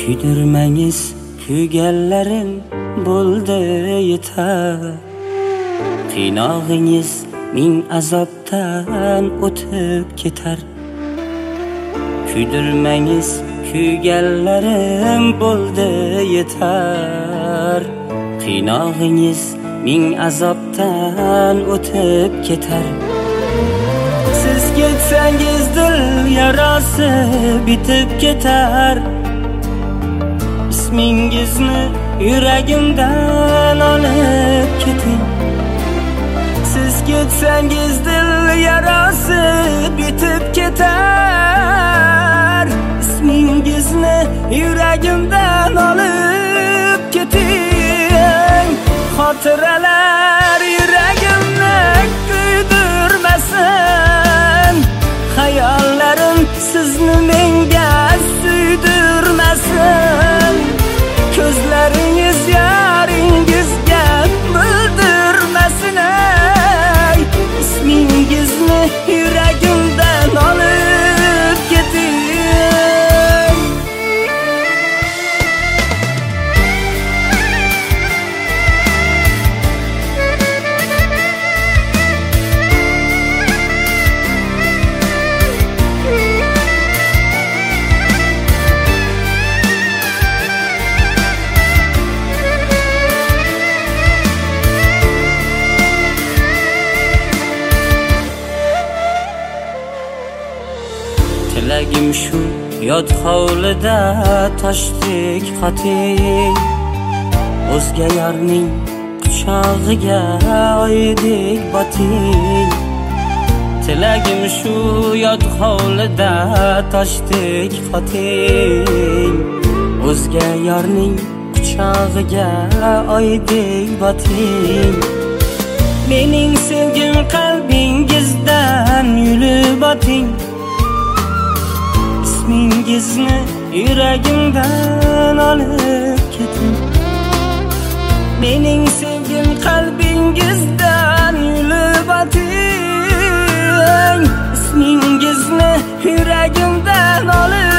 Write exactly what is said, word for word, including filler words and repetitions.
Kuydirmangiz kuyganlarim bo'ldi yetar. Qiynog'ingiz ming azobdan o'tib ketar. Kuydirmangiz kuyganlarim bo'ldi yetar. Qiynog'ingiz ming azobdan o'tib ketar. Siz ketsangiz dil yarasi bitib ketar. Ismingizni yuragimdan olib keting. Siz ketsangiz dil yarasi bitib ketar. Ismingizni yuragimdan olib keting. Xotiralar yuragimni kuydirmasin. Hayollarim sizni menga suydirmasin. Ko'zlaringiz yaringizga bildirmasin. Ey ismingizni yuragimdan olib keting. Tilagim shu yod hovlida toshdek qoting. O'zga yorning quchog'iga oydek boting. Tilagim shu yod hovlida toshdek qoting. O'zga yorning quchog'iga oydek boting. Mening sevgim qalbingizdan yulib oting. Ismingizni yuragimdan olib keting. Mening sevgim qalbingizdan yulib oting. Ismingizni yuragimdan olib